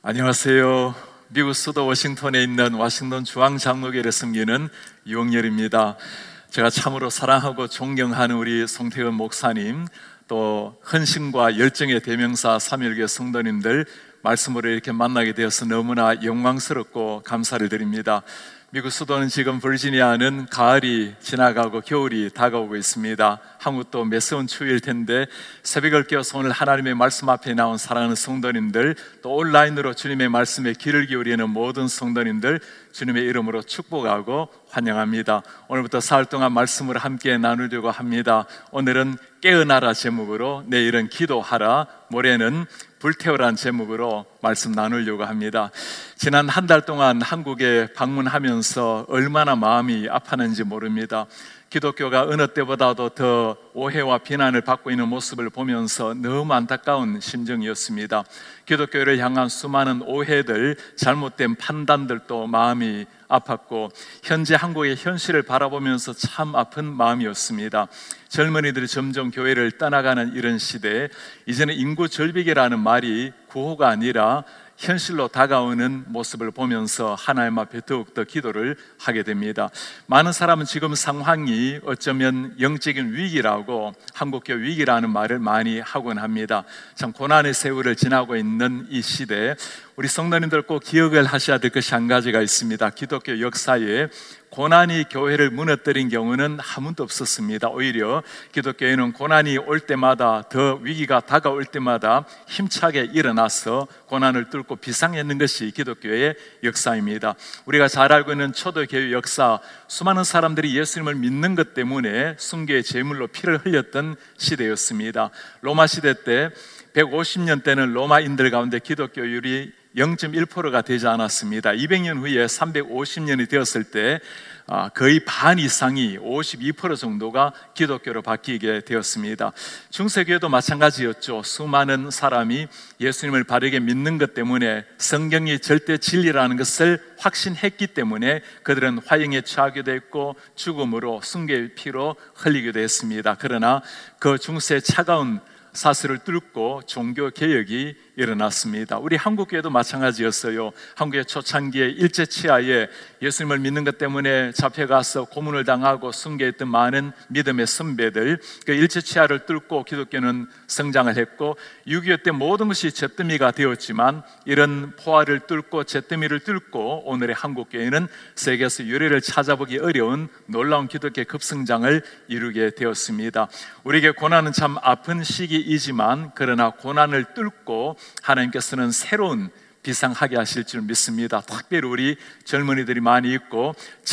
안녕하세요. 미국 수도 워싱턴에 있는 워싱턴 중앙장로교회를 섬기는 유홍열입니다. 제가 참으로 사랑하고 존경하는 우리 송태근 목사님, 또 헌신과 열정의 대명사 삼일교회 성도님들 말씀으로 이렇게 만나게 되어서 너무나 영광스럽고 감사를 드립니다. 미국 수도는 지금 버지니아는 가을이 지나가고 겨울이 다가오고 있습니다. 한국도 매서운 추위일 텐데 새벽을 깨워서 오늘 하나님의 말씀 앞에 나온 사랑하는 성도님들, 또 온라인으로 주님의 말씀에 귀를 기울이는 모든 성도님들 주님의 이름으로 축복하고 환영합니다. 오늘부터 사흘 동안 말씀을 함께 나누려고 합니다. 오늘은 깨어나라 제목으로, 내일은 기도하라, 모레는 불태우라는 제목으로 말씀 나누려고 합니다. 지난 한 달 동안 한국에 방문하면서 얼마나 마음이 아팠는지 모릅니다. 기독교가 어느 때보다도 더 오해와 비난을 받고 있는 모습을 보면서 너무 안타까운 심정이었습니다. 기독교를 향한 수많은 오해들, 잘못된 판단들도 마음이 아팠고 현재 한국의 현실을 바라보면서 참 아픈 마음이었습니다. 젊은이들이 점점 교회를 떠나가는 이런 시대에 이제는 인구 절벽이라는 말이 구호가 아니라 현실로 다가오는 모습을 보면서 하나님 앞에 더욱더 기도를 하게 됩니다. 많은 사람은 지금 상황이 어쩌면 영적인 위기라고, 한국교회 위기라는 말을 많이 하곤 합니다. 참 고난의 세월을 지나고 있는 이 시대에 우리 성도님들 꼭 기억을 하셔야 될 것이 한 가지가 있습니다. 기독교 역사에 고난이 교회를 무너뜨린 경우는 한 번도 없었습니다. 오히려 기독교회는 고난이 올 때마다, 더 위기가 다가올 때마다 힘차게 일어나서 고난을 뚫고 비상했는 것이 기독교의 역사입니다. 우리가 잘 알고 있는 초대교회 역사, 수많은 사람들이 예수님을 믿는 것 때문에 순교의 제물로 피를 흘렸던 시대였습니다. 로마 시대 때 150년 때는 로마인들 가운데 기독교율이 0.1%가 되지 않았습니다. 200년 후에 350년이 되었을 때 거의 반 이상이 52% 정도가 기독교로 바뀌게 되었습니다. 중세교회도 마찬가지였죠. 수많은 사람이 예수님을 바르게 믿는 것 때문에, 성경이 절대 진리라는 것을 확신했기 때문에 그들은 화형에 처하게 됐고 죽음으로 순교의 피로 흘리게 됐습니다. 그러나 그 중세의 차가운 사슬을 뚫고 종교개혁이 일어났습니다. 우리 한국교회도 마찬가지였어요. 한국의 초창기에 일제치하에 예수님을 믿는 것 때문에 잡혀가서 고문을 당하고 순교했던 많은 믿음의 선배들, 그 일제치하를 뚫고 기독교는 성장을 했고 6.25 때 모든 것이 잿더미가 되었지만 이런 포화를 뚫고 잿더미를 뚫고 오늘의 한국교회는 세계에서 유래를 찾아보기 어려운 놀라운 기독교의 급성장을 이루게 되었습니다. 우리에게 고난은 참 아픈 시기이지만 그러나 고난을 뚫고 하나님께서는 새로운 비상하게 하실 줄 믿습니다. 특별히 우리 젊은이들이 많이 있고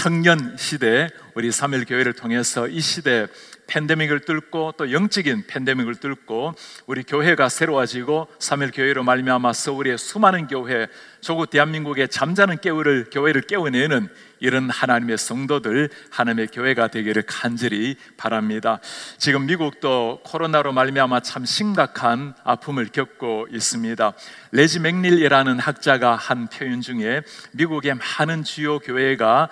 청년 시대, 우리 삼일교회를 통해서 이 시대 팬데믹을 뚫고 또 영적인 팬데믹을 뚫고 우리 교회가 새로워지고 삼일교회로 말미암아서 우리의 수많은 교회, 조국 대한민국의 잠자는 교회를 깨워내는 이런 하나님의 성도들, 하나님의 교회가 되기를 간절히 바랍니다. 지금 미국도 코로나로 말미암아 참 심각한 아픔을 겪고 있습니다. 레지 맥닐이라는 학자가 한 표현 중에 미국의 많은 주요 교회가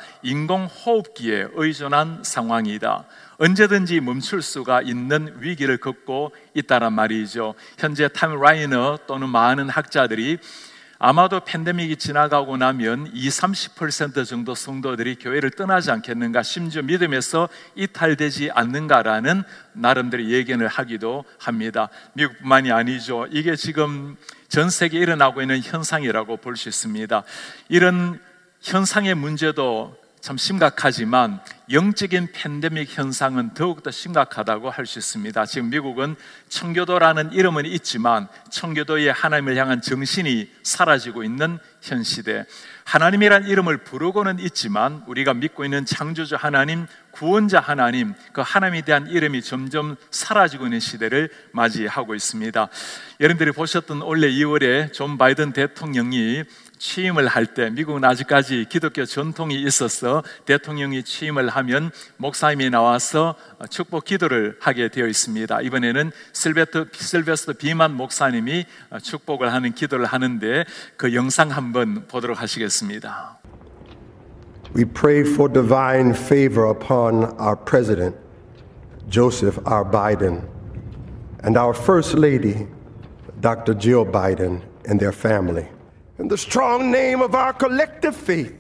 인공호흡기에 의존한 상황이다, 언제든지 멈출 수가 있는 위기를 겪고 있다란 말이죠. 현재 타임 라이너 또는 많은 학자들이 아마도 팬데믹이 지나가고 나면 20-30% 정도 성도들이 교회를 떠나지 않겠는가, 심지어 믿음에서 이탈되지 않는가라는 나름대로 예견을 하기도 합니다. 미국뿐만이 아니죠. 이게 지금 전 세계에 일어나고 있는 현상이라고 볼 수 있습니다. 이런 현상의 문제도 참 심각하지만 영적인 팬데믹 현상은 더욱더 심각하다고 할 수 있습니다. 지금 미국은 청교도라는 이름은 있지만 청교도의 하나님을 향한 정신이 사라지고 있는 현 시대, 하나님이란 이름을 부르고는 있지만 우리가 믿고 있는 창조주 하나님, 구원자 하나님, 그 하나님에 대한 이름이 점점 사라지고 있는 시대를 맞이하고 있습니다. 여러분들이 보셨던 올해 2월에 존 바이든 대통령이 취임을 할 때, 미국은 아직까지 기독교 전통이 있어서 대통령이 취임을 하면 목사님이 나와서 축복 기도를 하게 되어 있습니다. 이번에는 실베스터 비만 목사님이 축복을 하는 기도를 하는데 그 영상 한번 보도록 하시겠습니다. We pray for divine favor upon our President, Joseph R. Biden, and our First Lady, Dr. Jill Biden, and their family. in the strong name of our collective faith.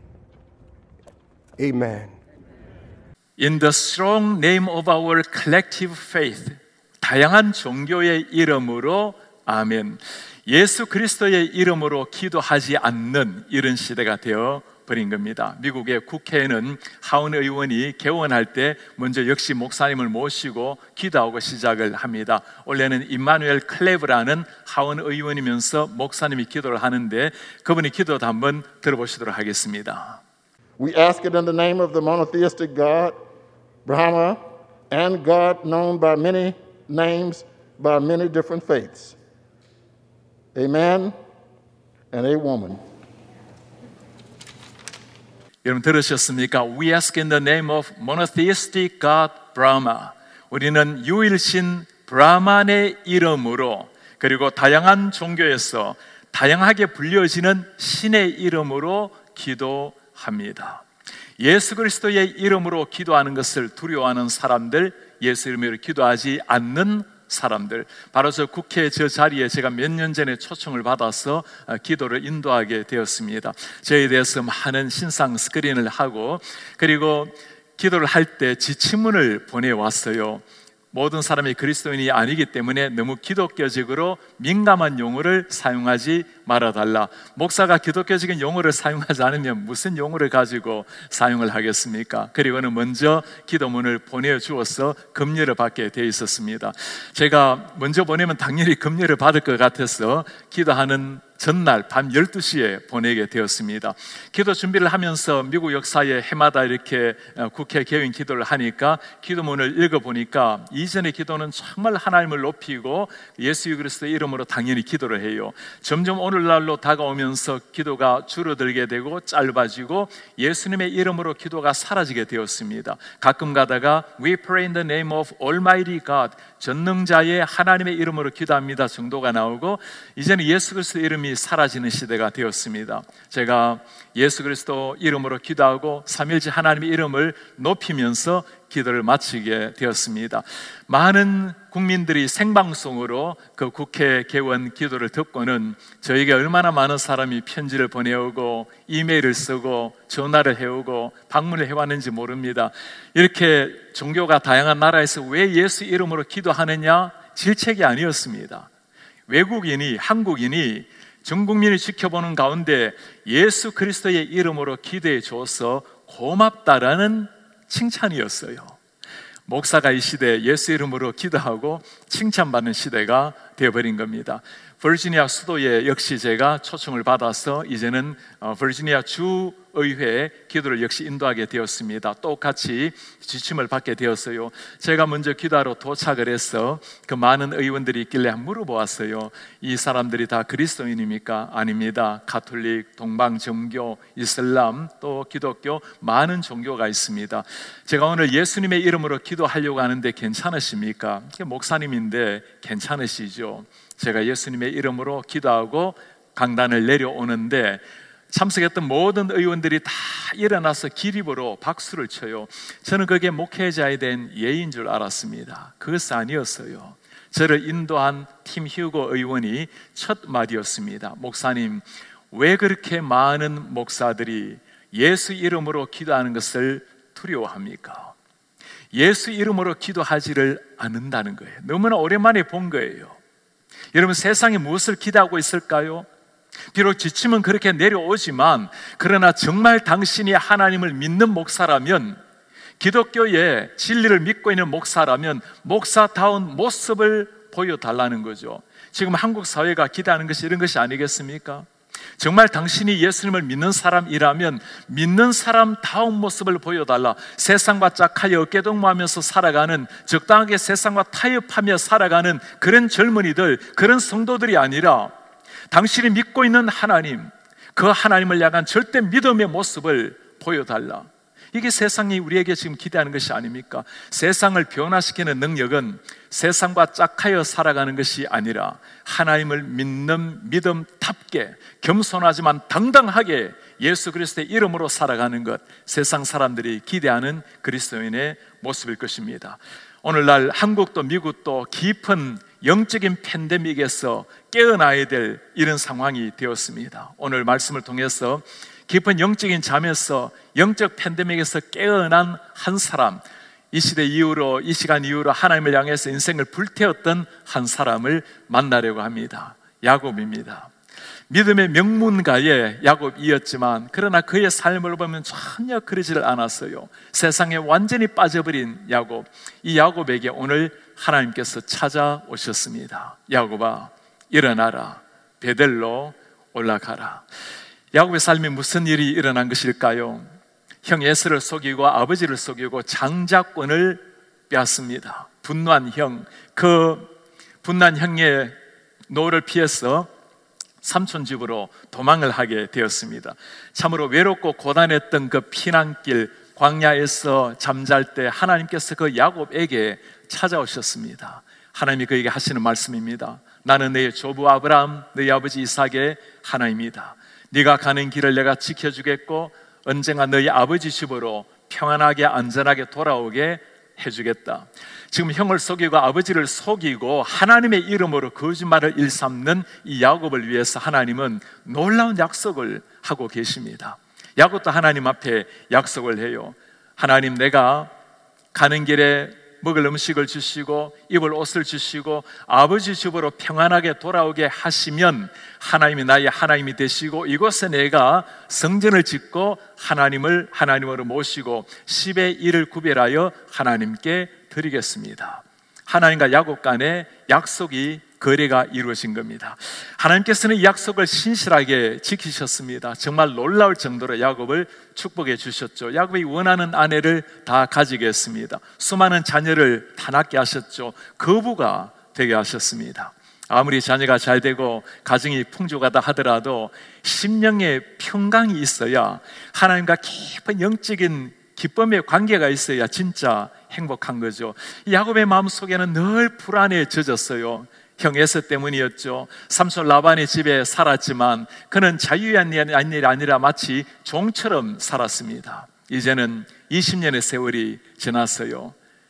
Amen. In the strong name of our collective faith. 다양한 종교의 이름으로 아멘. 예수 그리스도의 이름으로 기도하지 않는 이런 시대가 되어 버린 겁니다. 미국의 국회에는 하원 의원이 개원할 때 먼저 역시 목사님을 모시고 기도하고 시작을 합니다. 원래는 임마누엘 클레브라는 하원 의원이면서 목사님이 기도를 하는데 그분이 기도도 한번 들어보시도록 하겠습니다. We ask it in the name of the monotheistic God, Brahma, and God known by many names, by many different faiths. A man and a woman. 여러분 들으셨습니까? We ask in the name of monotheistic God Brahma. 우리는 유일신 브라만의 이름으로 그리고 다양한 종교에서 다양하게 불려지는 신의 이름으로 기도합니다. 예수 그리스도의 이름으로 기도하는 것을 두려워하는 사람들, 예수 이름으로 기도하지 않는 사람들, 바로 저 국회 저 자리에 제가 몇 년 전에 초청을 받아서 기도를 인도하게 되었습니다. 저에 대해서 많은 신상 스크린을 하고 그리고 기도를 할 때 지침문을 보내왔어요. 모든 사람이 그리스도인이 아니기 때문에 너무 기독교적으로 민감한 용어를 사용하지 말아달라. 목사가 기독교적인 용어를 사용하지 않으면 무슨 용어를 가지고 사용을 하겠습니까? 그리고는 먼저 기도문을 보내주어서 금리를 받게 되어 있었습니다. 제가 먼저 보내면 당연히 금리를 받을 것 같아서 기도하는 전날 밤 12시에 보내게 되었습니다. 기도 준비를 하면서 미국 역사에 해마다 이렇게 국회 개원 기도를 하니까 기도문을 읽어보니까 이전의 기도는 정말 하나님을 높이고 예수 그리스도의 이름으로 당연히 기도를 해요. 점점 오늘날로 다가오면서 기도가 줄어들게 되고 짧아지고 예수님의 이름으로 기도가 사라지게 되었습니다. 가끔 가다가 We pray in the name of Almighty God, 전능자의 하나님의 이름으로 기도합니다 정도가 나오고 이제는 예수 그리스도의 이름이 사라지는 시대가 되었습니다. 제가 예수 그리스도 이름으로 기도하고 삼일째 하나님의 이름을 높이면서 기도를 마치게 되었습니다. 많은 국민들이 생방송으로 그 국회 개원 기도를 듣고는 저에게 얼마나 많은 사람이 편지를 보내오고 이메일을 쓰고 전화를 해오고 방문을 해왔는지 모릅니다. 이렇게 종교가 다양한 나라에서 왜 예수 이름으로 기도하느냐 질책이 아니었습니다. 외국인이 한국인이 전 국민이 지켜보는 가운데 예수 그리스도의 이름으로 기도해 줘서 고맙다라는 칭찬이었어요. 목사가 이 시대에 예수 이름으로 기도하고 칭찬받는 시대가 되어버린 겁니다. 버지니아 수도에 역시 제가 초청을 받아서 이제는 버지니아 주의회에 기도를 역시 인도하게 되었습니다. 똑같이 지침을 받게 되었어요. 제가 먼저 기도하러 도착을 해서 그 많은 의원들이 있길래 물어보았어요. 이 사람들이 다 그리스도인입니까? 아닙니다. 가톨릭, 동방정교, 이슬람, 또 기독교 많은 종교가 있습니다. 제가 오늘 예수님의 이름으로 기도하려고 하는데 괜찮으십니까? 목사님인데 괜찮으시죠? 제가 예수님의 이름으로 기도하고 강단을 내려오는데 참석했던 모든 의원들이 다 일어나서 기립으로 박수를 쳐요. 저는 그게 목회자에 대한 예인 줄 알았습니다. 그것은 아니었어요. 저를 인도한 팀 휴고 의원이 첫 마디였습니다. 목사님, 왜 그렇게 많은 목사들이 예수 이름으로 기도하는 것을 두려워합니까? 예수 이름으로 기도하지를 않는다는 거예요. 너무나 오랜만에 본 거예요. 여러분, 세상에 무엇을 기대하고 있을까요? 비록 지침은 그렇게 내려오지만 그러나 정말 당신이 하나님을 믿는 목사라면, 기독교의 진리를 믿고 있는 목사라면 목사다운 모습을 보여달라는 거죠. 지금 한국 사회가 기대하는 것이 이런 것이 아니겠습니까? 정말 당신이 예수님을 믿는 사람이라면 믿는 사람다운 모습을 보여달라. 세상과 짝하여 어깨동무하면서 살아가는, 적당하게 세상과 타협하며 살아가는 그런 젊은이들, 그런 성도들이 아니라 당신이 믿고 있는 하나님, 그 하나님을 향한 절대 믿음의 모습을 보여달라. 이게 세상이 우리에게 지금 기대하는 것이 아닙니까? 세상을 변화시키는 능력은 세상과 짝하여 살아가는 것이 아니라 하나님을 믿는 믿음답게 겸손하지만 당당하게 예수 그리스도의 이름으로 살아가는 것, 세상 사람들이 기대하는 그리스도인의 모습일 것입니다. 오늘날 한국도 미국도 깊은 영적인 팬데믹에서 깨어나야 될 이런 상황이 되었습니다. 오늘 말씀을 통해서 깊은 영적인 잠에서 영적 팬데믹에서 깨어난 한 사람, 이 시대 이후로, 이 시간 이후로 하나님을 향해서 인생을 불태웠던 한 사람을 만나려고 합니다. 야곱입니다. 믿음의 명문가의 야곱이었지만 그러나 그의 삶을 보면 전혀 그러지를 않았어요. 세상에 완전히 빠져버린 야곱, 이 야곱에게 오늘 하나님께서 찾아오셨습니다. 야곱아, 일어나라, 베델로 올라가라. 야곱의 삶에 무슨 일이 일어난 것일까요? 형 에서를 속이고 아버지를 속이고 장자권을 빼앗습니다. 분노한 형, 그 분노한 형의 노를 피해서 삼촌 집으로 도망을 하게 되었습니다. 참으로 외롭고 고단했던 그 피난길, 광야에서 잠잘 때 하나님께서 그 야곱에게 찾아오셨습니다. 하나님이 그에게 하시는 말씀입니다. 나는 너의 조부 아브라함, 너의 아버지 이삭의 하나님이다. 네가 가는 길을 내가 지켜주겠고 언젠가 너희 아버지 집으로 평안하게 안전하게 돌아오게 해주겠다. 지금 형을 속이고 아버지를 속이고 하나님의 이름으로 거짓말을 일삼는 이 야곱을 위해서 하나님은 놀라운 약속을 하고 계십니다. 야곱도 하나님 앞에 약속을 해요. 하나님, 내가 가는 길에 먹을 음식을 주시고 입을 옷을 주시고 아버지 집으로 평안하게 돌아오게 하시면 하나님이 나의 하나님이 되시고 이곳에 내가 성전을 짓고 하나님을 하나님으로 모시고 10의 1을 구별하여 하나님께 드리겠습니다. 하나님과 야곱 간의 약속이 거래가 이루어진 겁니다. 하나님께서는 이 약속을 신실하게 지키셨습니다. 정말 놀라울 정도로 야곱을 축복해 주셨죠. 야곱이 원하는 아내를 다 가지게 했습니다. 수많은 자녀를 다 낳게 하셨죠. 거부가 되게 하셨습니다. 아무리 자녀가 잘 되고 가정이 풍족하다 하더라도 심령의 평강이 있어야, 하나님과 깊은 영적인 기쁨의 관계가 있어야 진짜 행복한 거죠. 야곱의 마음속에는 늘 불안에 젖었어요. 형 에서 때문이었죠. 삼촌 라반의 집에 살았지만 그는 자유한 일이 아니라 마치 종처럼 살았습니다. 이제는 20년의 세월이 지났어요.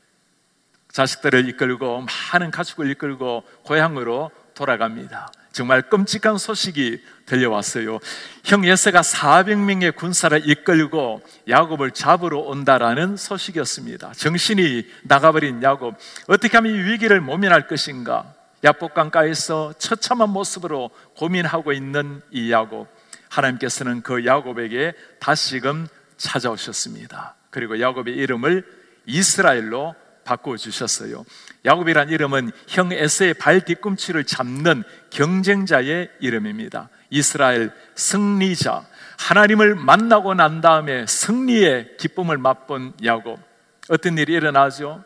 자식들을 이끌고 많은 가축을 이끌고 고향으로 돌아갑니다. 정말 끔찍한 소식이 들려왔어요. 형 에서가 400명의 군사를 이끌고 야곱을 잡으러 온다라는 소식이었습니다. 정신이 나가버린 야곱, 어떻게 하면 이 위기를 모면할 것인가? 야복강가에서 처참한 모습으로 고민하고 있는 이 야곱, 하나님께서는 그 야곱에게 다시금 찾아오셨습니다. 그리고 야곱의 이름을 이스라엘로 바꿔주셨어요. 야곱이란 이름은 형 에서의 발 뒤꿈치를 잡는 경쟁자의 이름입니다. 이스라엘, 승리자, 하나님을 만나고 난 다음에 승리의 기쁨을 맛본 야곱. 어떤 일이 일어나죠?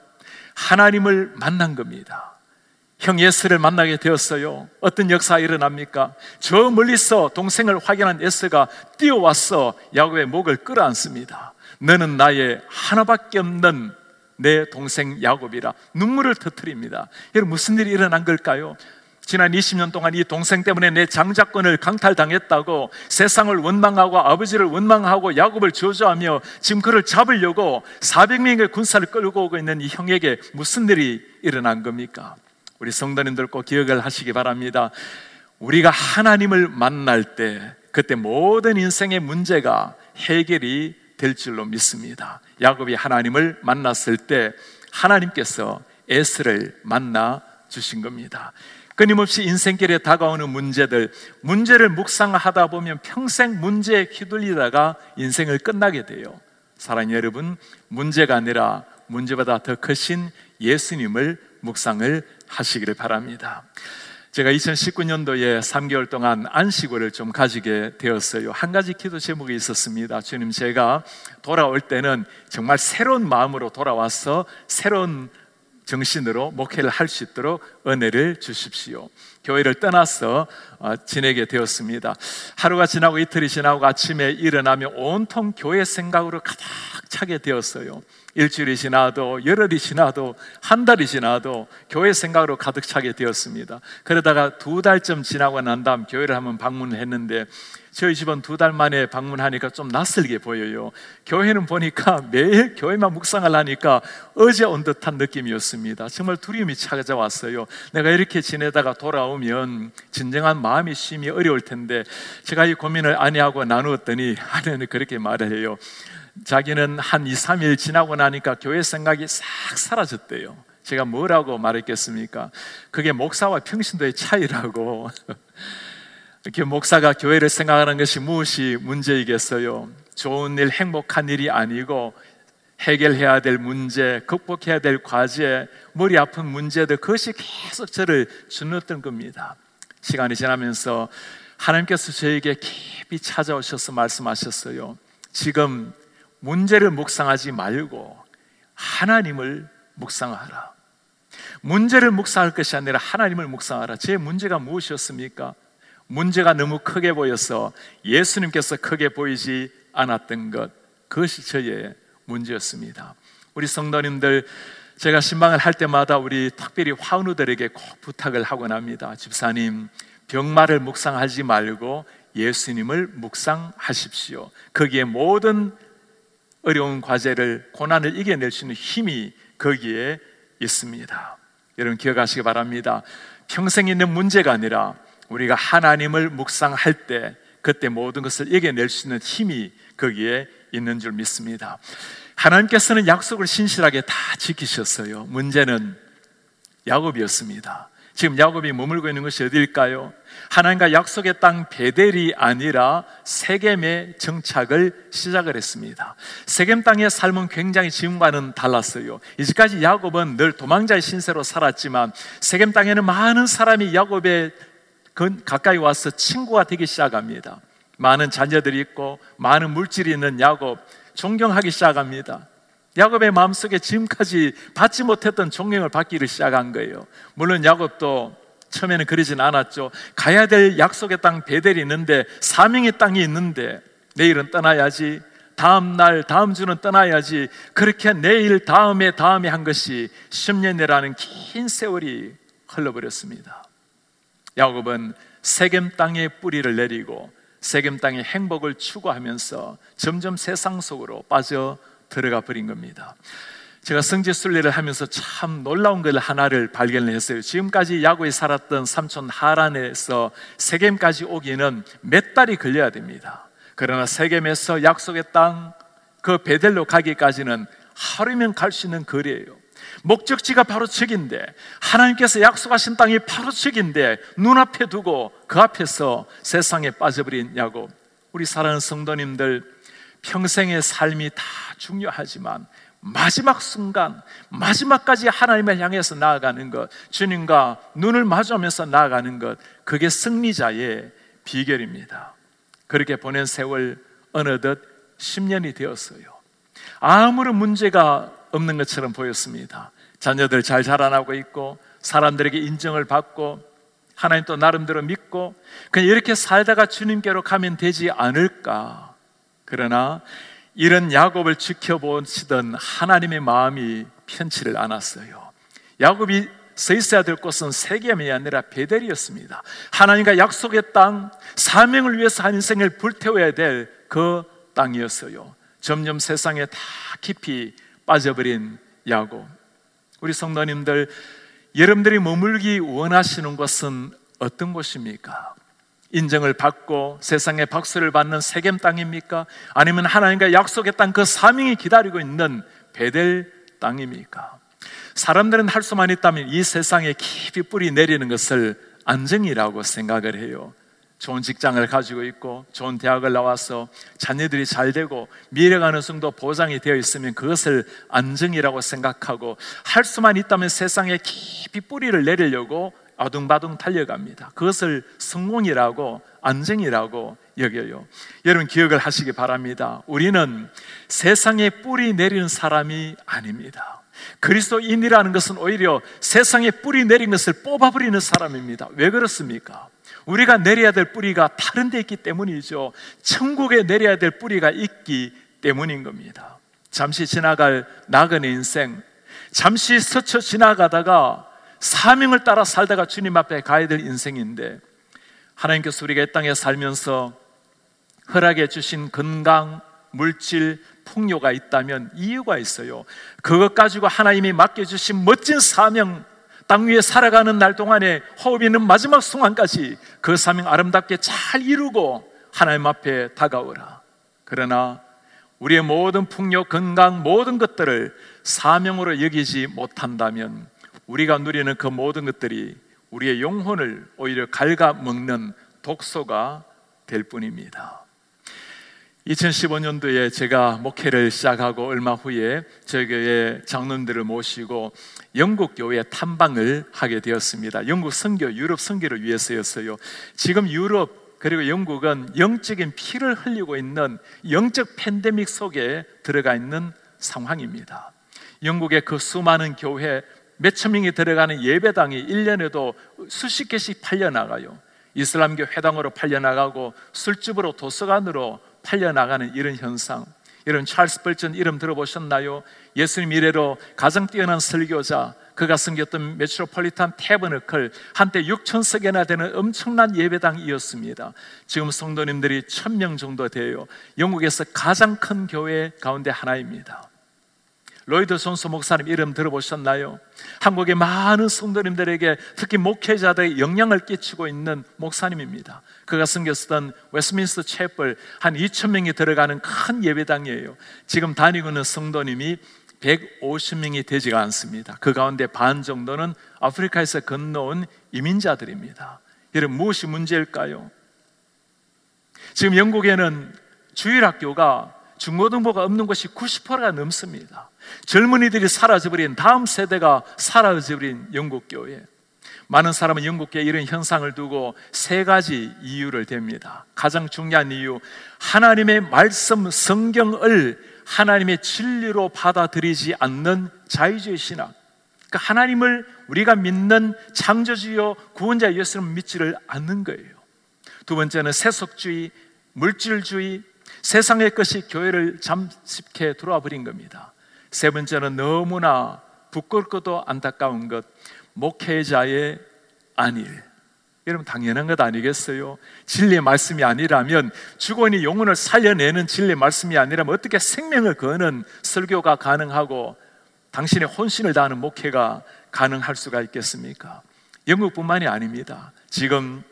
하나님을 만난 겁니다. 형 에서를 만나게 되었어요. 어떤 역사가 일어납니까? 저 멀리서 동생을 확인한 에서가 뛰어와서 야곱의 목을 끌어안습니다. 너는 나의 하나밖에 없는 내 동생 야곱이라 눈물을 터뜨립니다. 여러분, 무슨 일이 일어난 걸까요? 지난 20년 동안 이 동생 때문에 내 장자권을 강탈당했다고 세상을 원망하고 아버지를 원망하고 야곱을 저주하며 지금 그를 잡으려고 400명의 군사를 끌고 오고 있는 이 형에게 무슨 일이 일어난 겁니까? 우리 성도님들 꼭 기억을 하시기 바랍니다. 우리가 하나님을 만날 때 그때 모든 인생의 문제가 해결이 될 줄로 믿습니다. 야곱이 하나님을 만났을 때 하나님께서 에스를 만나 주신 겁니다. 끊임없이 인생길에 다가오는 문제를 묵상하다 보면 평생 문제에 휘둘리다가 인생을 끝나게 돼요. 사랑하는 여러분, 문제가 아니라 문제보다 더 크신 예수님을 묵상을 하시기를 바랍니다. 제가 2019년도에 3개월 동안 안식월을 좀 가지게 되었어요. 한 가지 기도 제목이 있었습니다. 주님, 제가 돌아올 때는 정말 새로운 마음으로 돌아와서 새로운 정신으로 목회를 할 수 있도록 은혜를 주십시오. 교회를 떠나서 지내게 되었습니다. 하루가 지나고 이틀이 지나고 아침에 일어나면 온통 교회 생각으로 가득 차게 되었어요. 일주일이 지나도 열흘이 지나도 한 달이 지나도 교회 생각으로 가득 차게 되었습니다. 그러다가 2달쯤 지나고 난 다음 교회를 한번 방문을 했는데 저희 집은 2달 만에 방문하니까 좀 낯설게 보여요. 교회는 보니까 매일 교회만 묵상을 하니까 어제 온 듯한 느낌이었습니다. 정말 두려움이 찾아왔어요. 내가 이렇게 지내다가 돌아오면 진정한 마음이 쉼이 어려울 텐데, 제가 이 고민을 아내하고 나누었더니 아내는 그렇게 말을 해요. 자기는 한 2, 3일 지나고 나니까 교회 생각이 싹 사라졌대요. 제가 뭐라고 말했겠습니까? 그게 목사와 평신도의 차이라고. 이렇게 목사가 교회를 생각하는 것이 무엇이 문제이겠어요? 좋은 일, 행복한 일이 아니고 해결해야 될 문제, 극복해야 될 과제, 머리 아픈 문제들, 그것이 계속 저를 주눅든 겁니다. 시간이 지나면서 하나님께서 저에게 깊이 찾아오셔서 말씀하셨어요. 지금 문제를 묵상하지 말고 하나님을 묵상하라. 문제를 묵상할 것이 아니라 하나님을 묵상하라. 제 문제가 무엇이었습니까? 문제가 너무 크게 보여서 예수님께서 크게 보이지 않았던 것, 그것이 저의 문제였습니다. 우리 성도님들, 제가 신방을 할 때마다 우리 특별히 화우누들에게 꼭 부탁을 하곤 합니다. 집사님, 병마를 묵상하지 말고 예수님을 묵상하십시오. 거기에 모든 어려운 과제를, 고난을 이겨낼 수 있는 힘이 거기에 있습니다. 여러분 기억하시기 바랍니다. 평생 있는 문제가 아니라 우리가 하나님을 묵상할 때, 그때 모든 것을 이겨낼 수 있는 힘이 거기에 있는 줄 믿습니다. 하나님께서는 약속을 신실하게 다 지키셨어요. 문제는 야곱이었습니다. 지금 야곱이 머물고 있는 것이 어디일까요? 하나님과 약속의 땅 베델이 아니라 세겜에 정착을 시작을 했습니다. 세겜 땅의 삶은 굉장히 지금과는 달랐어요. 이제까지 야곱은 늘 도망자의 신세로 살았지만 세겜 땅에는 많은 사람이 야곱의 가까이 와서 친구가 되기 시작합니다. 많은 자녀들이 있고 많은 물질이 있는 야곱, 존경하기 시작합니다. 야곱의 마음속에 지금까지 받지 못했던 존경을 받기를 시작한 거예요. 물론 야곱도 처음에는 그러진 않았죠. 가야 될 약속의 땅 베델이 있는데, 사명의 땅이 있는데 내일은 떠나야지, 다음 날, 다음 주는 떠나야지, 그렇게 내일, 다음에 한 것이 10년이라는 긴 세월이 흘러버렸습니다. 야곱은 세겜 땅에 뿌리를 내리고 세겜 땅의 행복을 추구하면서 점점 세상 속으로 빠져 들어가 버린 겁니다. 제가 성지 순례를 하면서 참 놀라운 걸 하나를 발견을 했어요. 지금까지 야곱이 살았던 삼촌 하란에서 세겜까지 오기는 몇 달이 걸려야 됩니다. 그러나 세겜에서 약속의 땅 그 베델로 가기까지는 하루면 갈 수 있는 거리예요. 목적지가 바로 저긴데, 하나님께서 약속하신 땅이 바로 저긴데 눈앞에 두고 그 앞에서 세상에 빠져버린 야곱. 우리 사랑하는 성도님들, 평생의 삶이 다 중요하지만 마지막 순간, 마지막까지 하나님을 향해서 나아가는 것, 주님과 눈을 마주하면서 나아가는 것, 그게 승리자의 비결입니다. 그렇게 보낸 세월 어느덧 10년이 되었어요. 아무런 문제가 없는 것처럼 보였습니다. 자녀들 잘 자라나고 있고 사람들에게 인정을 받고 하나님 또 나름대로 믿고 그냥 이렇게 살다가 주님께로 가면 되지 않을까. 그러나 이런 야곱을 지켜보시던 하나님의 마음이 편치를 않았어요. 야곱이 서 있어야 될 곳은 세겜이 아니라 베델이었습니다. 하나님과 약속의 땅, 사명을 위해서 한 인생을 불태워야 될 그 땅이었어요. 점점 세상에 다 깊이 빠져버린 야곱. 우리 성도님들, 여러분들이 머물기 원하시는 곳은 어떤 곳입니까? 인정을 받고 세상에 박수를 받는 세겜 땅입니까? 아니면 하나님과 약속의 땅, 그 사명이 기다리고 있는 베델 땅입니까? 사람들은 할 수만 있다면 이 세상에 깊이 뿌리 내리는 것을 안정이라고 생각을 해요. 좋은 직장을 가지고 있고 좋은 대학을 나와서 자녀들이 잘 되고 미래가 어느 정도 보장이 되어 있으면 그것을 안정이라고 생각하고, 할 수만 있다면 세상에 깊이 뿌리를 내리려고 아둥바둥 달려갑니다. 그것을 성공이라고, 안정이라고 여겨요. 여러분 기억을 하시기 바랍니다. 우리는 세상에 뿌리 내리는 사람이 아닙니다. 그리스도인이라는 것은 오히려 세상에 뿌리 내린 것을 뽑아버리는 사람입니다. 왜 그렇습니까? 우리가 내려야 될 뿌리가 다른 데 있기 때문이죠. 천국에 내려야 될 뿌리가 있기 때문인 겁니다. 잠시 지나갈 나그네 인생, 잠시 스쳐 지나가다가 사명을 따라 살다가 주님 앞에 가야 될 인생인데, 하나님께서 우리가 이 땅에 살면서 허락해 주신 건강, 물질, 풍요가 있다면 이유가 있어요. 그것 가지고 하나님이 맡겨주신 멋진 사명, 땅 위에 살아가는 날 동안에 호흡 있는 마지막 순간까지 그 사명 아름답게 잘 이루고 하나님 앞에 다가오라. 그러나 우리의 모든 풍요, 건강, 모든 것들을 사명으로 여기지 못한다면 우리가 누리는 그 모든 것들이 우리의 영혼을 오히려 갉아먹는 독소가 될 뿐입니다. 2015년도에 제가 목회를 시작하고 얼마 후에 저희 교회 장로님들을 모시고 영국 교회 탐방을 하게 되었습니다. 영국 선교, 유럽 선교를 위해서였어요. 지금 유럽 그리고 영국은 영적인 피를 흘리고 있는 영적 팬데믹 속에 들어가 있는 상황입니다. 영국의 그 수많은 교회 몇천 명이 들어가는 예배당이 1년에도 수십 개씩 팔려나가요. 이슬람교 회당으로 팔려나가고 술집으로 도서관으로 팔려나가는 이런 현상. 여러분 찰스 벌전 이름 들어보셨나요? 예수님 이래로 가장 뛰어난 설교자, 그가 섬겼던 메트로폴리탄 태버너클 한때 6,000석이나 되는 엄청난 예배당이었습니다. 지금 성도님들이 1,000명 정도 돼요. 영국에서 가장 큰 교회 가운데 하나입니다. 로이드 존스 목사님 이름 들어보셨나요? 한국의 많은 성도님들에게 특히 목회자들에게 영향을 끼치고 있는 목사님입니다. 그가 섬겼던 웨스트민스터 채플 한 2,000명이 들어가는 큰 예배당이에요. 지금 다니고 있는 성도님이 150명이 되지가 않습니다. 그 가운데 반 정도는 아프리카에서 건너온 이민자들입니다. 여러분 무엇이 문제일까요? 지금 영국에는 주일학교가 중고등부가 없는 것이 90%가 넘습니다. 젊은이들이 사라져버린, 다음 세대가 사라져버린 영국교회. 많은 사람은 영국교회 이런 현상을 두고 세 가지 이유를 댑니다. 가장 중요한 이유, 하나님의 말씀 성경을 하나님의 진리로 받아들이지 않는 자유주의 신학. 그러니까 하나님을 우리가 믿는 창조주요 구원자 예수님을 믿지를 않는 거예요. 두 번째는 세속주의, 물질주의, 세상의 것이 교회를 잠식해 들어와 버린 겁니다. 세 번째는 너무나 부끄럽고도 안타까운 것, 목회자의 안일. 여러분 당연한 것 아니겠어요? 진리의 말씀이 아니라면, 죽어있는 영혼을 살려내는 진리의 말씀이 아니라면 어떻게 생명을 거는 설교가 가능하고 당신의 혼신을 다하는 목회가 가능할 수가 있겠습니까? 영국뿐만이 아닙니다. 지금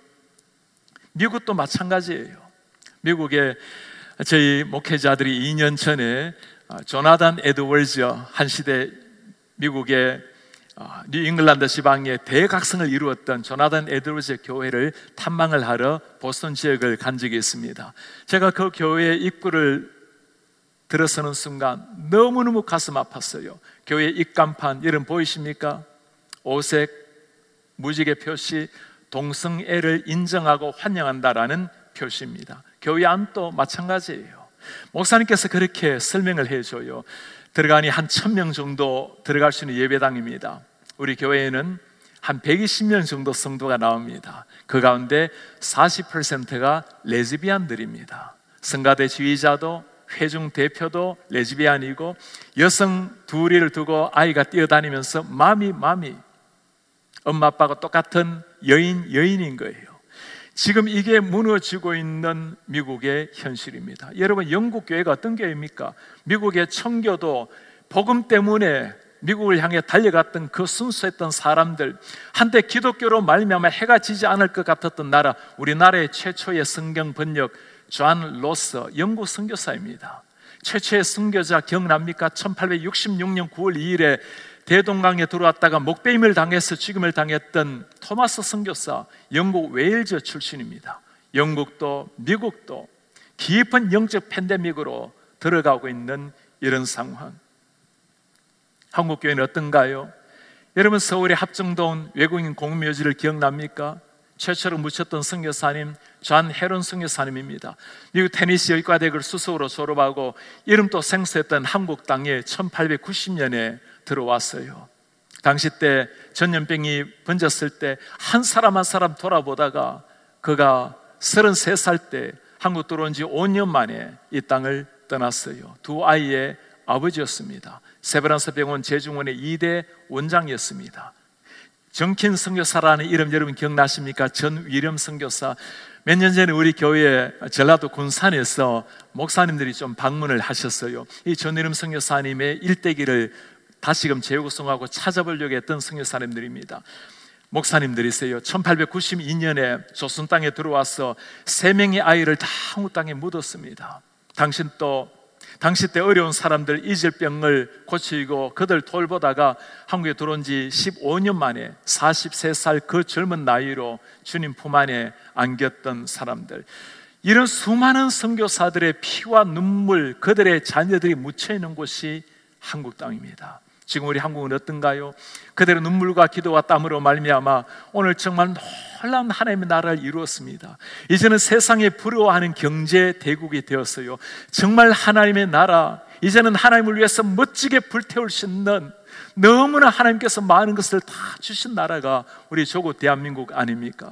미국도 마찬가지예요. 미국에 저희 목회자들이 2년 전에 조나단 에드워즈, 한 시대 미국의 뉴잉글랜드 지방의 대각성을 이루었던 조나단 에드워즈 교회를 탐방을 하러 보스턴 지역을 간 적이 있습니다. 제가 그 교회 입구를 들어서는 순간 너무너무 가슴 아팠어요. 교회 입간판, 여러분 보이십니까? 오색 무지개 표시, 동성애를 인정하고 환영한다라는 표시입니다. 교회 안도 마찬가지예요. 목사님께서 그렇게 설명을 해줘요. 들어가니 한 1,000명 정도 들어갈 수 있는 예배당입니다. 우리 교회에는 한 120명 정도 성도가 나옵니다. 그 가운데 40%가 레즈비안들입니다. 성가대 지휘자도 회중 대표도 레즈비안이고, 여성 둘이를 두고 아이가 뛰어다니면서 마미 엄마 아빠가 똑같은 여인인 거예요. 지금 이게 무너지고 있는 미국의 현실입니다. 여러분 영국 교회가 어떤 교회입니까? 미국의 청교도 복음 때문에 미국을 향해 달려갔던 그 순수했던 사람들, 한때 기독교로 말미암아 해가 지지 않을 것 같았던 나라, 우리나라의 최초의 성경 번역 존 로서 영국 선교사입니다. 최초의 선교자 기억납니까? 1866년 9월 2일에 대동강에 들어왔다가 목배임을 당해서 죽임을 당했던 토마스 선교사, 영국 웨일즈 출신입니다. 영국도 미국도 깊은 영적 팬데믹으로 들어가고 있는 이런 상황. 한국교회는 어떤가요? 여러분 서울의 합정동 외국인 공묘지를 기억납니까? 최초로 묻혔던 선교사님 존 헤론 선교사님입니다. 미국 테니시 의과대학을 수석으로 졸업하고 이름도 생소했던 한국 땅에 1890년에 들어왔어요. 당시 때 전염병이 번졌을 때 한 사람 한 사람 돌아보다가 그가 33살 때 한국 들어온 지 5년 만에 이 땅을 떠났어요. 두 아이의 아버지였습니다. 세브란스 병원 재중원의 2대 원장이었습니다. 정킨 선교사라는 이름 여러분 기억나십니까? 전위렴 선교사. 몇 년 전에 우리 교회 전라도 군산에서 목사님들이 좀 방문을 하셨어요. 이 전위렴 선교사님의 일대기를 다시금 재구성하고 찾아보려고 했던 선교사님들입니다. 목사님들이세요. 1892년에 조선 땅에 들어와서 3명의 아이를 다 한국 땅에 묻었습니다. 당시 때 어려운 사람들 이질병을 고치고 그들 돌보다가 한국에 들어온 지 15년 만에 43살 그 젊은 나이로 주님 품 안에 안겼던 사람들, 이런 수많은 선교사들의 피와 눈물, 그들의 자녀들이 묻혀있는 곳이 한국 땅입니다. 지금 우리 한국은 어떤가요? 그들의 눈물과 기도와 땀으로 말미암아 오늘 정말 놀라운 하나님의 나라를 이루었습니다. 이제는 세상에 부러워하는 경제 대국이 되었어요. 정말 하나님의 나라, 이제는 하나님을 위해서 멋지게 불태울 수 있는, 너무나 하나님께서 많은 것을 다 주신 나라가 우리 조국 대한민국 아닙니까?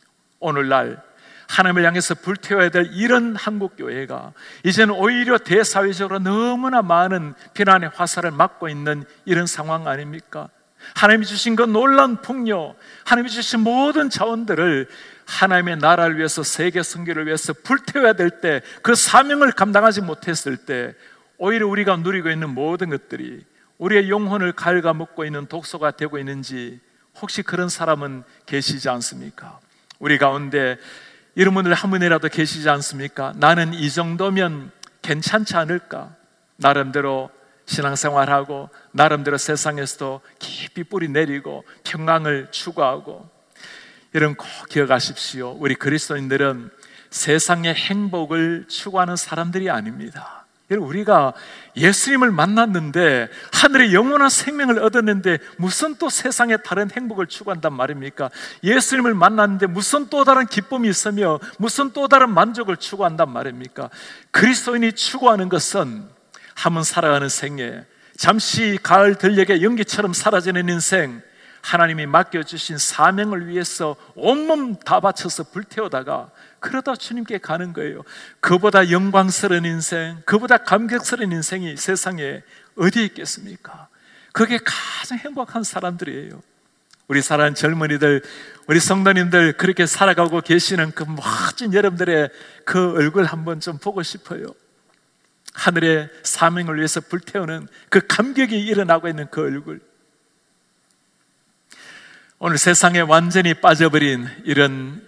오늘날 하나님을 향해서 불태워야 될 이런 한국교회가 이제는 오히려 대사회적으로 너무나 많은 비난의 화살을 맞고 있는 이런 상황 아닙니까? 하나님이 주신 그 놀라운 풍요, 하나님이 주신 모든 자원들을 하나님의 나라를 위해서, 세계 선교를 위해서 불태워야 될 때, 그 사명을 감당하지 못했을 때 오히려 우리가 누리고 있는 모든 것들이 우리의 영혼을 갉아먹고 있는 독소가 되고 있는지 혹시 그런 사람은 계시지 않습니까? 우리 가운데 이런 분들 한 분이라도 계시지 않습니까? 나는 이 정도면 괜찮지 않을까? 나름대로 신앙생활하고 나름대로 세상에서도 깊이 뿌리 내리고 평강을 추구하고. 여러분 꼭 기억하십시오. 우리 그리스도인들은 세상의 행복을 추구하는 사람들이 아닙니다. 여러분, 우리가 예수님을 만났는데, 하늘의 영원한 생명을 얻었는데 무슨 또 세상의 다른 행복을 추구한단 말입니까? 예수님을 만났는데 무슨 또 다른 기쁨이 있으며 무슨 또 다른 만족을 추구한단 말입니까? 그리스도인이 추구하는 것은 한번 살아가는 생애, 잠시 가을 들녘의 연기처럼 사라지는 인생, 하나님이 맡겨주신 사명을 위해서 온몸 다 바쳐서 불태우다가 그러다 주님께 가는 거예요. 그보다 영광스러운 인생, 그보다 감격스러운 인생이 세상에 어디에 있겠습니까? 그게 가장 행복한 사람들이에요. 우리 사랑하는 젊은이들, 우리 성도님들, 그렇게 살아가고 계시는 그 멋진 여러분들의 그 얼굴 한번 좀 보고 싶어요. 하늘의 사명을 위해서 불태우는 그 감격이 일어나고 있는 그 얼굴. 오늘 세상에 완전히 빠져버린 이런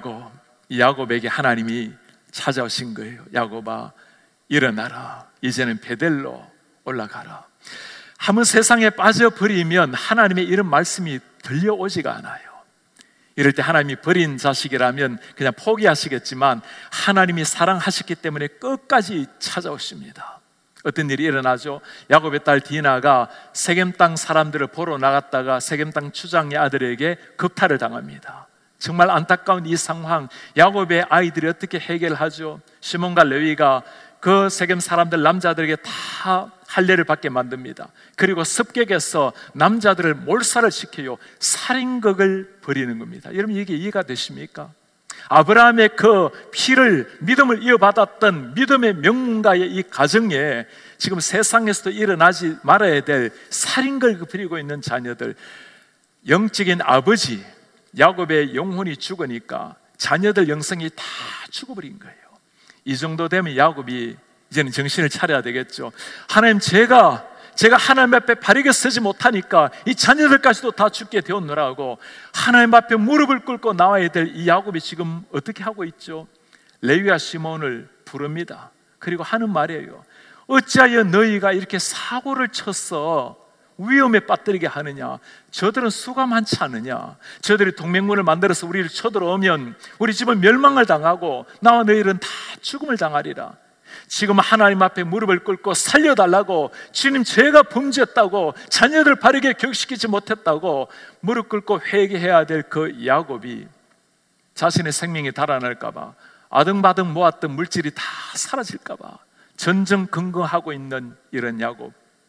야곱에게 하나님이 찾아오신 거예요. 야곱아, 일어나라. 이제는 베델로 올라가라. 한번 세상에 빠져버리면 하나님의 이런 말씀이 들려오지가 않아요. 이럴 때 하나님이 버린 자식이라면 그냥 포기하시겠지만 하나님이 사랑하셨기 때문에 끝까지 찾아오십니다. 어떤 일이 일어나죠? 야곱의 딸 디나가 세겜 땅 사람들을 보러 나갔다가 세겜 땅 추장의 아들에게 극탈을 당합니다. 정말 안타까운 이 상황, 야곱의 아이들이 어떻게 해결하죠? 시몬과 레위가 그 세겜 사람들 남자들에게 다 할례를 받게 만듭니다. 그리고 습격해서 남자들을 몰살을 시켜요. 살인극을 벌이는 겁니다. 여러분, 이게 이해가 되십니까? 아브라함의 그 피를, 믿음을 이어받았던 믿음의 명문가의 이 가정에 지금 세상에서도 일어나지 말아야 될 살인극을 벌이고 있는 자녀들, 영적인 아버지 야곱의 영혼이 죽으니까 자녀들 영성이 다 죽어버린 거예요. 이 정도 되면 야곱이 이제는 정신을 차려야 되겠죠. 하나님, 제가 하나님 앞에 바르게 서지 못하니까 이 자녀들까지도 다 죽게 되었노라고 하나님 앞에 무릎을 꿇고 나와야 될 이 야곱이 지금 어떻게 하고 있죠? 레위와 시몬을 부릅니다. 그리고 하는 말이에요. 어찌하여 너희가 이렇게 사고를 쳤어? 위험에 빠뜨리게 하느냐? 저들은 수가 많지 않느냐? 저들이 동맹군을 만들어서 우리를 쳐들어오면 우리 집은 멸망을 당하고 나와 너희는 다 죽음을 당하리라. 지금 하나님 앞에 무릎을 꿇고 살려달라고, 주님 제가 범죄했다고, 자녀들 바르게 교육시키지 못했다고 무릎 꿇고 회개해야 될 그 야곱이 자신의 생명이 달아날까봐, 아등바등 모았던 물질이 다 사라질까봐 전전긍긍하고 있는 이런 야곱.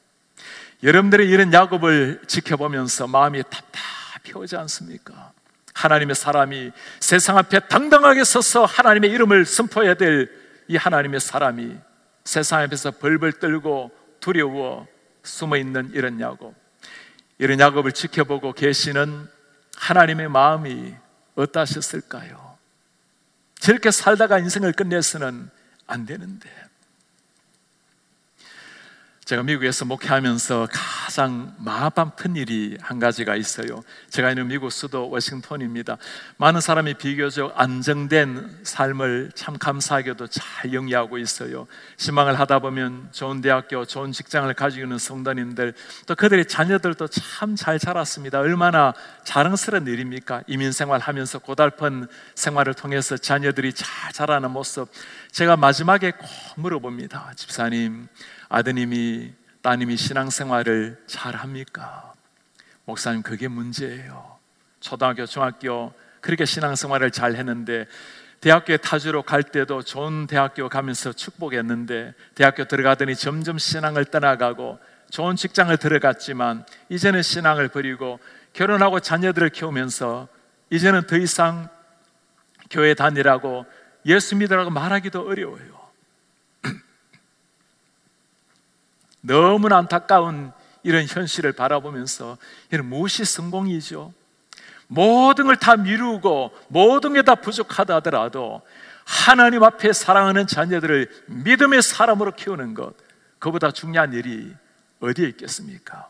여러분들의 이런 야곱을 지켜보면서 마음이 답답히 오지 않습니까? 하나님의 사람이 세상 앞에 당당하게 서서 하나님의 이름을 선포해야 될 이 하나님의 사람이 세상 앞에서 벌벌 떨고 두려워 숨어있는 이런 야곱을 지켜보고 계시는 하나님의 마음이 어떠하셨을까요? 저렇게 살다가 인생을 끝내서는 안 되는데. 제가 미국에서 목회하면서 가장 마음 아픈 일이 한 가지가 있어요. 제가 있는 미국 수도 워싱턴입니다. 많은 사람이 비교적 안정된 삶을 참 감사하게도 잘 영위하고 있어요. 신방을 하다 보면 좋은 대학교, 좋은 직장을 가지고 있는 성도님들, 또 그들의 자녀들도 참 잘 자랐습니다. 얼마나 자랑스러운 일입니까? 이민생활 하면서 고달픈 생활을 통해서 자녀들이 잘 자라는 모습. 제가 마지막에 꼭 물어봅니다. 집사님, 아드님이, 따님이 신앙생활을 잘합니까? 목사님, 그게 문제예요. 초등학교, 중학교 그렇게 신앙생활을 잘 했는데, 대학교에 타주로 갈 때도 좋은 대학교 가면서 축복했는데, 대학교 들어가더니 점점 신앙을 떠나가고 좋은 직장을 들어갔지만 이제는 신앙을 버리고 결혼하고 자녀들을 키우면서 이제는 더 이상 교회 다니라고 예수 믿으라고 말하기도 어려워요. 너무나 안타까운 이런 현실을 바라보면서, 이런 무엇이 성공이죠? 모든 걸 다 미루고 모든 게 다 부족하다 하더라도 하나님 앞에 사랑하는 자녀들을 믿음의 사람으로 키우는 것, 그보다 중요한 일이 어디에 있겠습니까?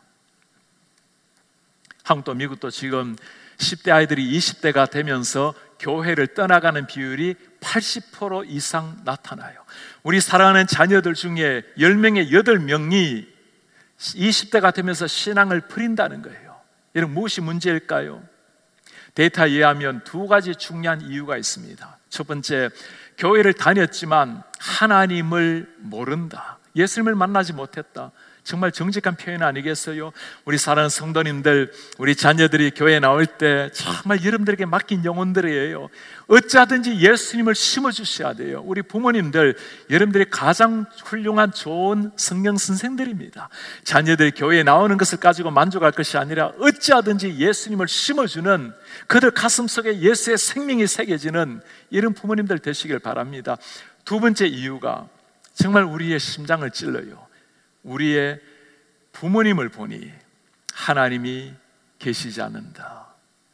한국도 미국도 지금 10대 아이들이 20대가 되면서 교회를 떠나가는 비율이 80% 이상 나타나요. 우리 사랑하는 자녀들 중에 10명에 8명이 20대가 되면서 신앙을 버린다는 거예요. 이런 무엇이 문제일까요? 데이터에 의하면 두 가지 중요한 이유가 있습니다. 첫 번째, 교회를 다녔지만 하나님을 모른다, 예수님을 만나지 못했다. 정말 정직한 표현 아니겠어요? 우리 사랑하는 성도님들, 우리 자녀들이 교회에 나올 때 정말 여러분들에게 맡긴 영혼들이에요. 어찌하든지 예수님을 심어주셔야 돼요. 우리 부모님들, 여러분들이 가장 훌륭한 좋은 성경 선생들입니다. 자녀들이 교회에 나오는 것을 가지고 만족할 것이 아니라 어찌하든지 예수님을 심어주는, 그들 가슴속에 예수의 생명이 새겨지는 이런 부모님들 되시길 바랍니다. 두 번째 이유가 정말 우리의 심장을 찔러요. 우리의 부모님을 보니 하나님이 계시지 않는다.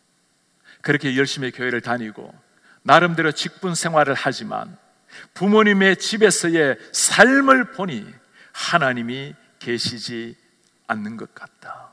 그렇게 열심히 교회를 다니고 나름대로 직분 생활을 하지만 부모님의 집에서의 삶을 보니 하나님이 계시지 않는 것 같다.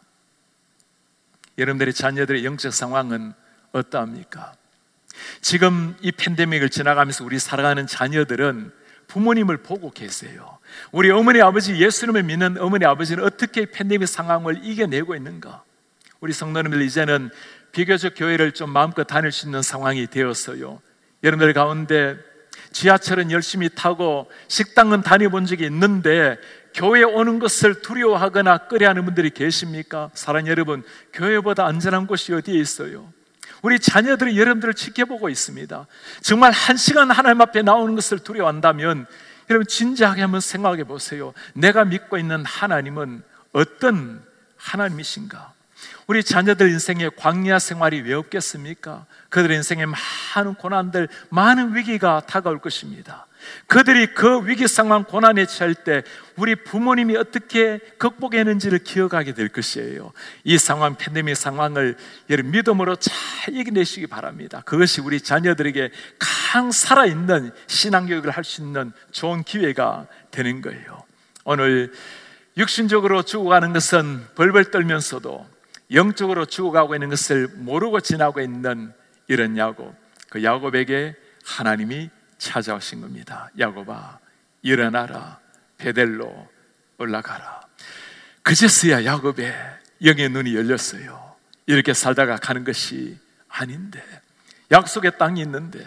여러분들의 자녀들의 영적 상황은 어떠합니까? 지금 이 팬데믹을 지나가면서 우리 살아가는 자녀들은 부모님을 보고 계세요. 우리 어머니 아버지, 예수님을 믿는 어머니 아버지는 어떻게 팬데믹 상황을 이겨내고 있는가? 우리 성도님들, 이제는 비교적 교회를 좀 마음껏 다닐 수 있는 상황이 되었어요. 여러분들 가운데 지하철은 열심히 타고 식당은 다녀본 적이 있는데 교회에 오는 것을 두려워하거나 꺼려하는 분들이 계십니까? 사랑하는 여러분, 교회보다 안전한 곳이 어디에 있어요? 우리 자녀들이 여러분들을 지켜보고 있습니다. 정말 1시간 하나님 앞에 나오는 것을 두려워한다면 여러분 진지하게 한번 생각해 보세요. 내가 믿고 있는 하나님은 어떤 하나님이신가? 우리 자녀들 인생에 광야 생활이 왜 없겠습니까? 그들의 인생에 많은 고난들, 많은 위기가 다가올 것입니다. 그들이 그 위기 상황, 고난에 처할 때 우리 부모님이 어떻게 극복했는지를 기억하게 될 것이에요. 이 상황, 팬데믹 상황을 여러분 믿음으로 잘 이겨내시기 바랍니다. 그것이 우리 자녀들에게 가장 살아있는 신앙교육을 할 수 있는 좋은 기회가 되는 거예요. 오늘 육신적으로 죽어가는 것은 벌벌 떨면서도 영적으로 죽어가고 있는 것을 모르고 지나고 있는 이런 야곱, 그 야곱에게 하나님이 찾아오신 겁니다. 야곱아, 일어나라, 베델로 올라가라. 그제서야 야곱의 영의 눈이 열렸어요. 이렇게 살다가 가는 것이 아닌데, 약속의 땅이 있는데.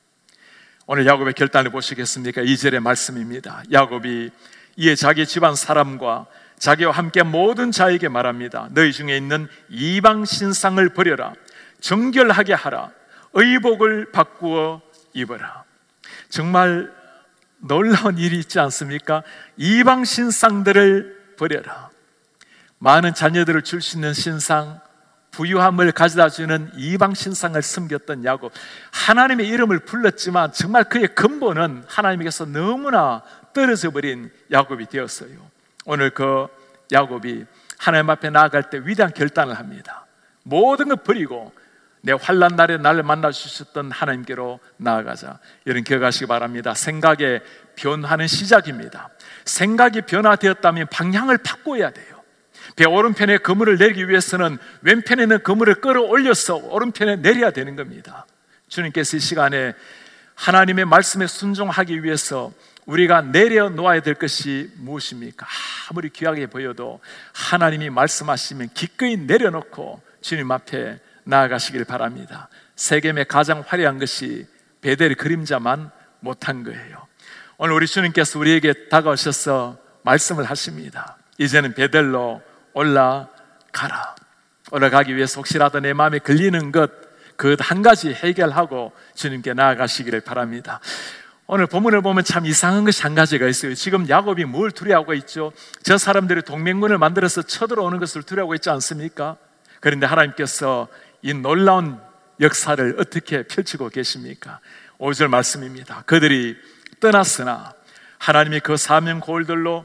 오늘 야곱의 결단을 보시겠습니까? 2절의 말씀입니다. 야곱이 이에 자기 집안 사람과 자기와 함께 모든 자에게 말합니다. 너희 중에 있는 이방 신상을 버려라, 정결하게 하라, 의복을 바꾸어 입어라. 정말 놀라운 일이 있지 않습니까? 이방 신상들을 버려라. 많은 자녀들을 줄 수 있는 신상, 부유함을 가져다 주는 이방 신상을 섬겼던 야곱, 하나님의 이름을 불렀지만 정말 그의 근본은 하나님에게서 너무나 떨어져 버린 야곱이 되었어요. 오늘 그 야곱이 하나님 앞에 나아갈 때 위대한 결단을 합니다. 모든 걸 버리고 내 환난 날에 나를 만나 주셨던 하나님께로 나아가자. 이런 기억하시기 바랍니다. 생각의 변화는 시작입니다. 생각이 변화되었다면 방향을 바꿔야 돼요. 배 오른편에 그물을 내리기 위해서는 왼편에 있는 그물을 끌어올려서 오른편에 내려야 되는 겁니다. 주님께서 이 시간에 하나님의 말씀에 순종하기 위해서 우리가 내려놓아야 될 것이 무엇입니까? 아무리 귀하게 보여도 하나님이 말씀하시면 기꺼이 내려놓고 주님 앞에 나아가시길 바랍니다. 세겜의 가장 화려한 것이 베델의 그림자만 못한 거예요. 오늘 우리 주님께서 우리에게 다가오셔서 말씀을 하십니다. 이제는 베델로 올라가라. 올라가기 위해서 혹시라도 내 마음에 걸리는 것, 그 한 가지 해결하고 주님께 나아가시기를 바랍니다. 오늘 본문을 보면 참 이상한 것이 한 가지가 있어요. 지금 야곱이 뭘 두려워하고 있죠? 저 사람들이 동맹군을 만들어서 쳐들어오는 것을 두려워하고 있지 않습니까? 그런데 하나님께서 이 놀라운 역사를 어떻게 펼치고 계십니까? 5절 말씀입니다. 그들이 떠났으나 하나님이 그 사명 고울들로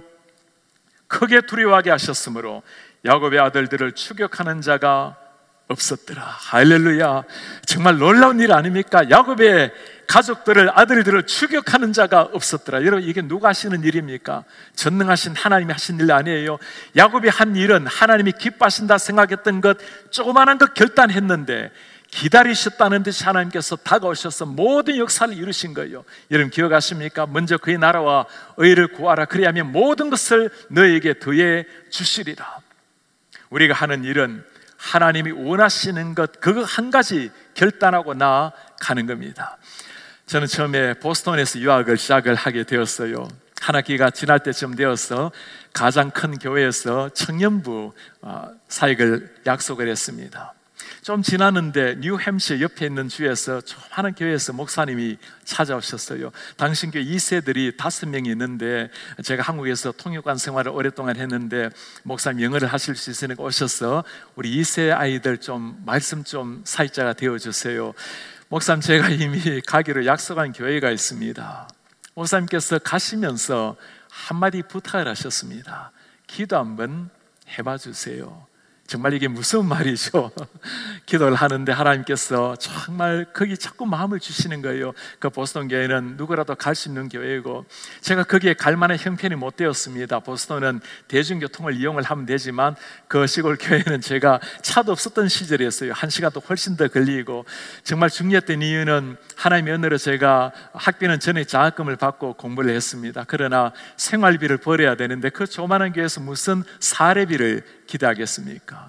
크게 두려워하게 하셨으므로 야곱의 아들들을 추격하는 자가 없었더라. 할렐루야. 정말 놀라운 일 아닙니까? 야곱의 가족들을, 아들들을 추격하는 자가 없었더라. 여러분, 이게 누가 하시는 일입니까? 전능하신 하나님이 하신 일 아니에요. 야곱이 한 일은 하나님이 기뻐하신다 생각했던 것, 조그마한 것 결단했는데 기다리셨다는 듯이 하나님께서 다가오셔서 모든 역사를 이루신 거예요. 여러분 기억하십니까? 먼저 그의 나라와 의를 구하라. 그리하면 모든 것을 너에게 더해 주시리라. 우리가 하는 일은 하나님이 원하시는 것, 그거 한 가지 결단하고 나아가는 겁니다. 저는 처음에 보스턴에서 유학을 시작을 하게 되었어요. 한 학기가 지날 때쯤 되어서 가장 큰 교회에서 청년부 사역을 약속을 했습니다. 좀 지났는데 뉴햄셔 옆에 있는 주에서 조그마한 교회에서 목사님이 찾아오셨어요. 당신 교회 2세들이 5명이 있는데 제가 한국에서 통역관 생활을 오랫동안 했는데 목사님 영어를 하실 수 있으니까 오셔서 우리 2세 아이들 좀 말씀 좀 사역자가 되어주세요. 목사님, 제가 이미 가기로 약속한 교회가 있습니다. 목사님께서 가시면서 한마디 부탁을 하셨습니다. 기도 한번 해봐 주세요. 정말 이게 무슨 말이죠? 기도를 하는데 하나님께서 정말 거기 자꾸 마음을 주시는 거예요. 그 보스턴 교회는 누구라도 갈 수 있는 교회이고 제가 거기에 갈 만한 형편이 못 되었습니다. 보스턴은 대중교통을 이용을 하면 되지만 그 시골 교회는 제가 차도 없었던 시절이었어요. 1시간도 훨씬 더 걸리고 정말 중요했던 이유는 하나님의 은혜로 제가 학비는 전에 장학금을 받고 공부를 했습니다. 그러나 생활비를 벌어야 되는데 그 조그마한 교회에서 무슨 사례비를 기대하겠습니까?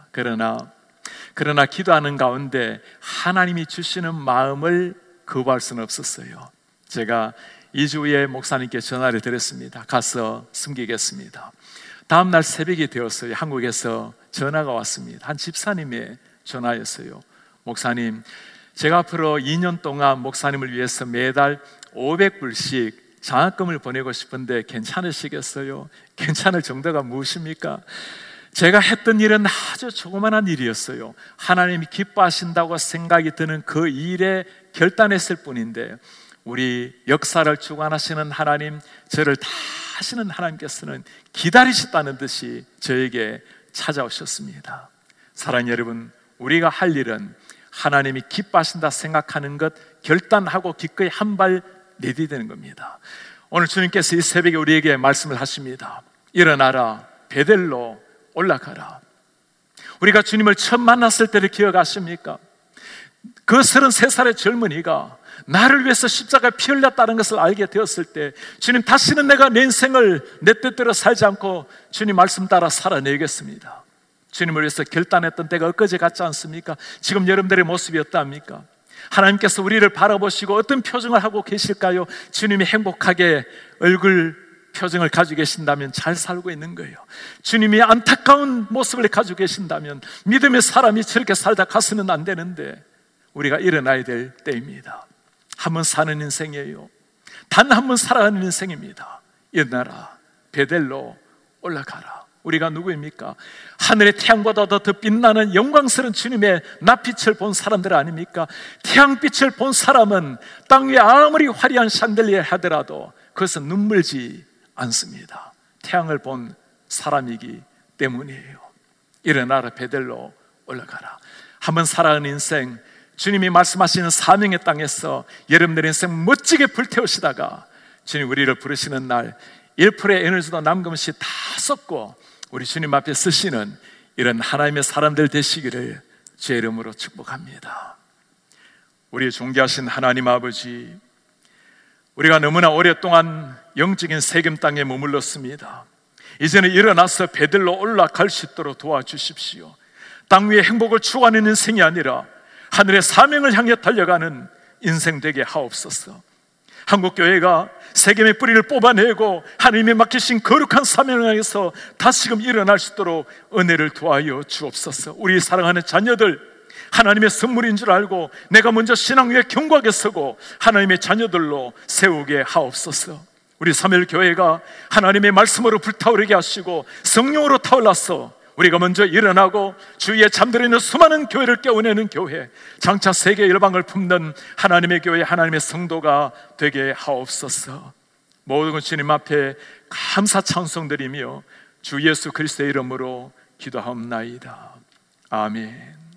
그러나 기도하는 가운데 하나님이 주시는 마음을 거부할 수는 없었어요. 제가 2주 후에 목사님께 전화를 드렸습니다. 가서 숨기겠습니다. 다음 날 새벽이 되었어요. 한국에서 전화가 왔습니다. 한 집사님의 전화였어요. 목사님, 제가 앞으로 2년 동안 목사님을 위해서 매달 500불씩 장학금을 보내고 싶은데 괜찮으시겠어요? 괜찮을 정도가 무엇입니까? 제가 했던 일은 아주 조그만한 일이었어요. 하나님이 기뻐하신다고 생각이 드는 그 일에 결단했을 뿐인데 우리 역사를 주관하시는 하나님, 저를 다 하시는 하나님께서는 기다리셨다는 듯이 저에게 찾아오셨습니다. 사랑하는 여러분, 우리가 할 일은 하나님이 기뻐하신다 생각하는 것 결단하고 기꺼이 한 발 내디뎌야 되는 겁니다. 오늘 주님께서 이 새벽에 우리에게 말씀을 하십니다. 일어나라, 베델로 올라가라. 우리가 주님을 처음 만났을 때를 기억하십니까? 그 33살의 젊은이가 나를 위해서 십자가에 피 흘렸다는 것을 알게 되었을 때 주님, 다시는 내가 내 인생을 내 뜻대로 살지 않고 주님 말씀 따라 살아내겠습니다. 주님을 위해서 결단했던 때가 엊그제 같지 않습니까? 지금 여러분들의 모습이 어떠합니까? 하나님께서 우리를 바라보시고 어떤 표정을 하고 계실까요? 주님이 행복하게 얼굴 표정을 가지고 계신다면 잘 살고 있는 거예요. 주님이 안타까운 모습을 가지고 계신다면 믿음의 사람이 저렇게 살다 가서는 안 되는데 우리가 일어나야 될 때입니다. 한 번 사는 인생이에요. 단 한 번 살아가는 인생입니다. 일어나라, 베델로 올라가라. 우리가 누구입니까? 하늘의 태양보다 더 빛나는 영광스러운 주님의 낯빛을 본 사람들 아닙니까? 태양빛을 본 사람은 땅 위에 아무리 화려한 샹들리에 하더라도 그것은 눈물지 않습니다. 태양을 본 사람이기 때문이에요. 일어나라, 베델로 올라가라. 한번 살아가는 인생, 주님이 말씀하시는 사명의 땅에서 여러분들의 인생 멋지게 불태우시다가 주님 우리를 부르시는 날 1%의 에너지도 남김없이 다 쏟고 우리 주님 앞에 쓰시는 이런 하나님의 사람들 되시기를 주의 이름으로 축복합니다. 우리 존귀하신 하나님 아버지, 우리가 너무나 오랫동안 영적인 세겜 땅에 머물렀습니다. 이제는 일어나서 배들로 올라갈 수 있도록 도와주십시오. 땅 위의 행복을 추구하는 인생이 아니라 하늘의 사명을 향해 달려가는 인생 되게 하옵소서. 한국교회가 세겜의 뿌리를 뽑아내고 하나님의 맡기신 거룩한 사명을 향해서 다시금 일어날 수 있도록 은혜를 도와여 주옵소서. 우리 사랑하는 자녀들 하나님의 선물인 줄 알고 내가 먼저 신앙 위에 견고하게 서고 하나님의 자녀들로 세우게 하옵소서. 우리 사멜교회가 하나님의 말씀으로 불타오르게 하시고 성령으로 타올라서 우리가 먼저 일어나고 주위에 잠들어 있는 수많은 교회를 깨워내는 교회, 장차 세계 열방을 품는 하나님의 교회, 하나님의 성도가 되게 하옵소서. 모든 주님 앞에 감사 찬송드리며 주 예수 그리스도의 이름으로 기도하옵나이다. 아멘.